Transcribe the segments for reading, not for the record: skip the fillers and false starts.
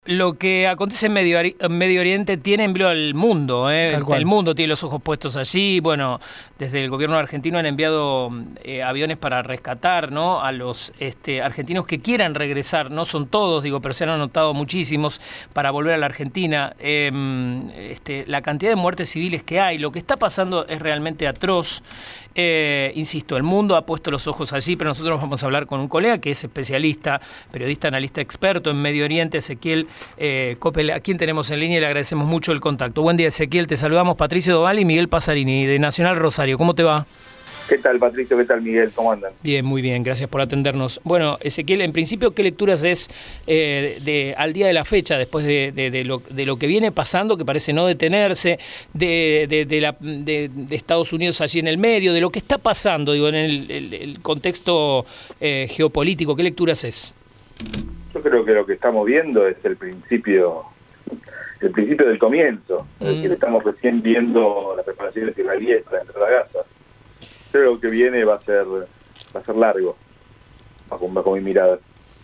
Lo que acontece en Medio Oriente tiene empleo al mundo, el mundo tiene los ojos puestos allí. Bueno, desde el gobierno argentino han enviado aviones para rescatar, ¿no?, a los argentinos que quieran regresar. No son todos, digo, pero se han anotado muchísimos para volver a la Argentina. La cantidad de muertes civiles que hay, lo que está pasando es realmente atroz. Insisto, el mundo ha puesto los ojos allí, pero nosotros vamos a hablar con un colega que es especialista, periodista, analista experto en Medio Oriente, Ezequiel Coppel, a quien tenemos en línea y le agradecemos mucho el contacto. Buen día, Ezequiel, te saludamos Patricio Doval y Miguel Pasarini de Nacional Rosario. ¿Cómo te va? ¿Qué tal, Patricio? ¿Qué tal, Miguel? ¿Cómo andan? Bien, muy bien, gracias por atendernos. Bueno, Ezequiel, en principio, ¿qué lecturas es al día de la fecha, después de lo que viene pasando, que parece no detenerse, de Estados Unidos allí en el medio, de lo que está pasando, digo, en el contexto geopolítico? ¿Qué lecturas es? Yo creo que lo que estamos viendo es el principio del comienzo. Es decir, estamos recién viendo las preparaciones israelíes para entrar a Gaza. Creo que viene va a ser largo, bajo mi mirada.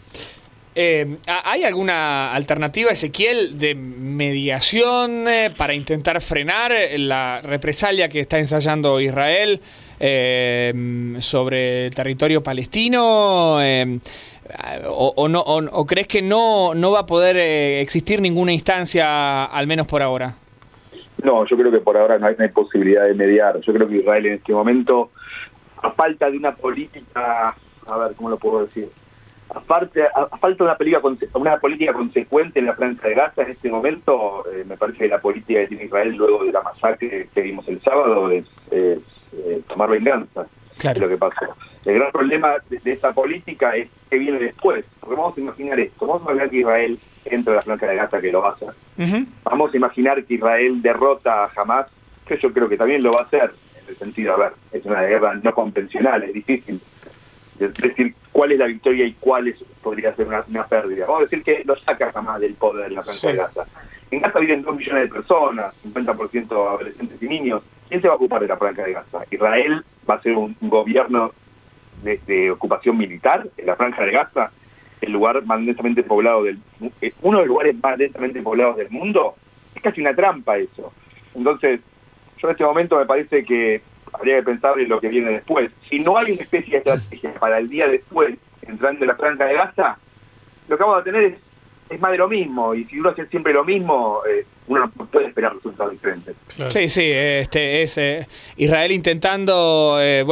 ¿Hay alguna alternativa, Ezequiel, de mediación para intentar frenar la represalia que está ensayando Israel sobre el territorio palestino? ¿O crees que no va a poder existir ninguna instancia, al menos por ahora? No, yo creo que por ahora no hay posibilidad de mediar. Yo creo que Israel en este momento, a falta de una política, a ver, ¿cómo lo puedo decir? A falta de una política consecuente en la franja de Gaza en este momento, me parece que la política que tiene Israel luego de la masacre que vimos el sábado es tomar venganza. Claro. De lo que pasó. El gran problema de esa política es que viene después. Porque vamos a imaginar esto. Vamos a imaginar que Israel entra a la franja de Gaza, que lo va a hacer. Vamos a imaginar que Israel derrota a Hamas, que yo creo que también lo va a hacer. En el sentido, a ver, es una guerra no convencional, es difícil decir cuál es la victoria y cuál podría ser una pérdida. Vamos a decir que lo saca Hamas del poder en la franja de Gaza. En Gaza viven 2 millones de personas, 50% adolescentes y niños. ¿Quién se va a ocupar de la franja de Gaza? ¿Israel va a ser un gobierno de ocupación militar en la franja de Gaza? El lugar más densamente poblado uno de los lugares más densamente poblados del mundo. Es casi una trampa eso. Entonces, yo en este momento me parece que habría que pensar en lo que viene después. Si no hay una especie de estrategia para el día después, entrando en la franja de Gaza, lo que vamos a tener es más de lo mismo, y si uno hace siempre lo mismo, uno no puede esperar resultados diferentes. Claro. Sí, es Israel intentando,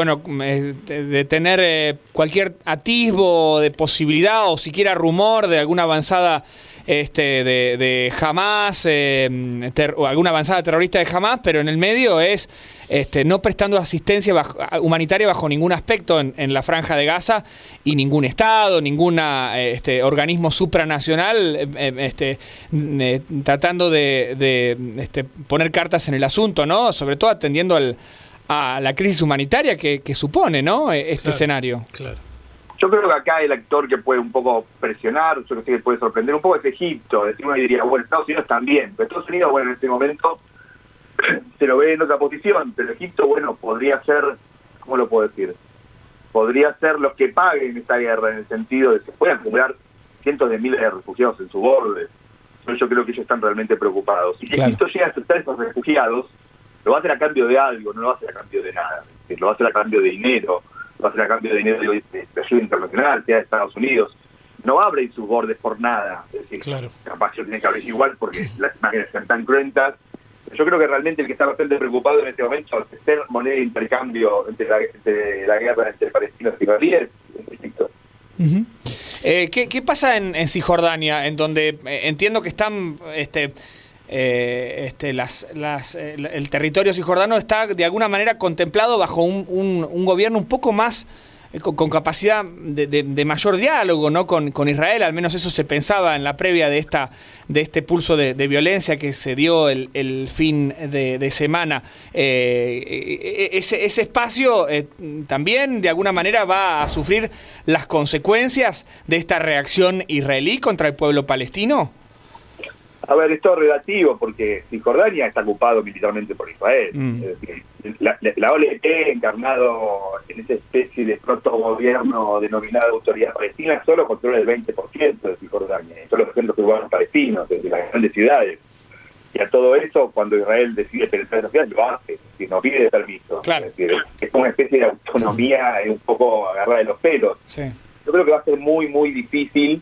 detener cualquier atisbo de posibilidad o siquiera rumor de alguna avanzada de Hamas, o alguna avanzada terrorista de Hamas, pero en el medio es no prestando asistencia humanitaria bajo ningún aspecto en la franja de Gaza, y ningún Estado, ningún organismo supranacional tratando de poner cartas en el asunto, ¿no? Sobre todo atendiendo a la crisis humanitaria que supone, ¿no?, escenario. Claro. Yo creo que acá el actor que puede un poco presionar, yo creo que puede sorprender un poco es Egipto. Uno diría, bueno, Estados Unidos también, pero Estados Unidos, bueno, en este momento se lo ve en otra posición, pero Egipto, bueno, podría ser, ¿cómo lo puedo decir? Podría ser los que paguen esta guerra, en el sentido de que se pueden acumular cientos de miles de refugiados en su borde. Yo creo que ellos están realmente preocupados. Si Egipto llega a aceptar esos refugiados, lo va a hacer a cambio de algo, no lo va a hacer a cambio de nada. Es decir, lo va a hacer a cambio de dinero, lo va a hacer a cambio de dinero de ayuda internacional, sea de Estados Unidos. No abren sus bordes por nada. Es decir, claro, capaz que tienen que abrir igual porque las imágenes están tan cruentas. Yo creo que realmente el que está bastante preocupado en este momento es ser moneda de intercambio entre la guerra entre palestinos y israelíes es Egipto. ¿Qué pasa en Cisjordania, en donde entiendo que están el territorio cisjordano está de alguna manera contemplado bajo un gobierno un poco más con capacidad de mayor diálogo, ¿no?, con Israel? Al menos eso se pensaba en la previa de este pulso de violencia que se dio el fin de semana. Ese espacio también de alguna manera va a sufrir las consecuencias de esta reacción israelí contra el pueblo palestino. A ver, esto es relativo porque Cisjordania está ocupado militarmente por Israel. Es decir, la OLP, encarnado en esa especie de protogobierno denominado Autoridad Palestina, solo controla el 20% de Cisjordania, en todos los centros urbanos palestinos, desde las grandes ciudades. Y a todo eso, cuando Israel decide penetrar en la ciudad, lo hace, si no pide permiso. Claro. Es decir, es una especie de autonomía un poco agarrada de los pelos. Sí. Yo creo que va a ser muy, muy difícil,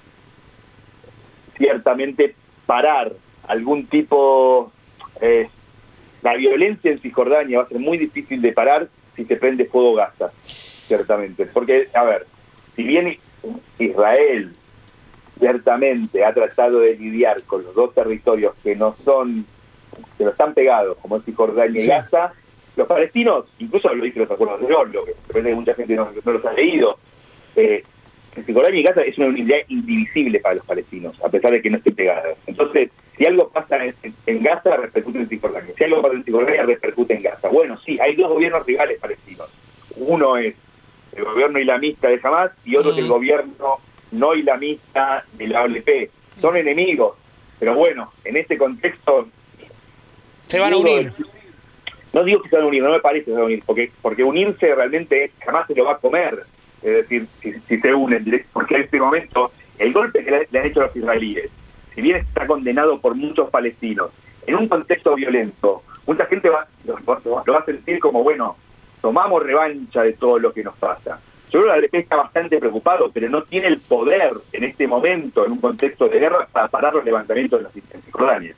ciertamente, parar algún tipo... la violencia en Cisjordania va a ser muy difícil de parar si se prende fuego Gaza, ciertamente. Porque, a ver, si bien Israel ciertamente ha tratado de lidiar con los dos territorios que no están pegados, como es Cisjordania y Gaza, los palestinos, incluso lo dicen los acuerdos de Oslo, que parece que mucha gente no los ha leído, Cisjordania y Gaza es una unidad indivisible para los palestinos, a pesar de que no estén pegadas. Entonces, si algo pasa en Gaza, repercute en Cisjordania. Si algo pasa en Cisjordania, repercute en Gaza. Bueno, sí, hay dos gobiernos rivales palestinos. Uno es el gobierno islamista de Hamás y otro es el gobierno no islamista de la OLP. Son enemigos, pero bueno, en este contexto... Se van a unir. No digo que se van a unir, no me parece que se van a unir, porque unirse realmente jamás se lo va a comer. Es decir, si se unen, porque en este momento el golpe que le han hecho a los israelíes, si bien está condenado por muchos palestinos, en un contexto violento, mucha gente lo va a sentir como, bueno, tomamos revancha de todo lo que nos pasa. Yo creo que la ALP está bastante preocupado, pero no tiene el poder en este momento, en un contexto de guerra, para parar los levantamientos de la Cisjordania.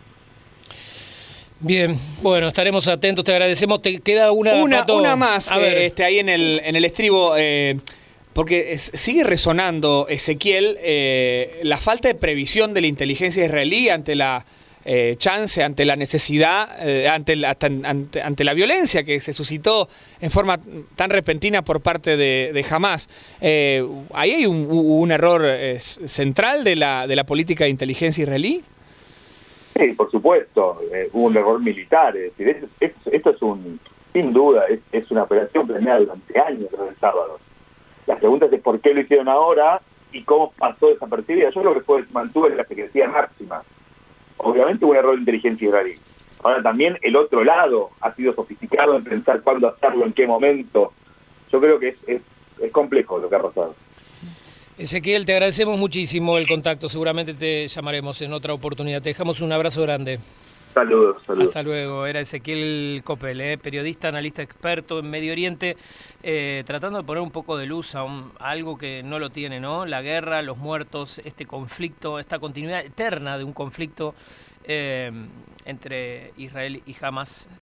Bien, bueno, estaremos atentos, te agradecemos. Te queda una más, ahí en el estribo, porque sigue resonando, Ezequiel, la falta de previsión de la inteligencia israelí ante la chance, ante la necesidad, ante la violencia que se suscitó en forma tan repentina por parte de Hamás. ¿Ahí hay un error central de la política de inteligencia israelí? Sí, por supuesto, hubo un error militar, es decir, esto es sin duda, es una operación planeada durante años el sábado. La pregunta es por qué lo hicieron ahora y cómo pasó desapercibida. Yo creo que mantuvo en la secrecía máxima. Obviamente hubo un error de inteligencia israelí. Ahora también el otro lado ha sido sofisticado en pensar cuándo hacerlo, en qué momento. Yo creo que es complejo lo que ha pasado. Ezequiel, te agradecemos muchísimo el contacto. Seguramente te llamaremos en otra oportunidad. Te dejamos un abrazo grande. Saludos. Hasta luego. Era Ezequiel Coppel, periodista, analista experto en Medio Oriente, tratando de poner un poco de luz a algo que no lo tiene, ¿no? La guerra, los muertos, este conflicto, esta continuidad eterna de un conflicto entre Israel y Hamás.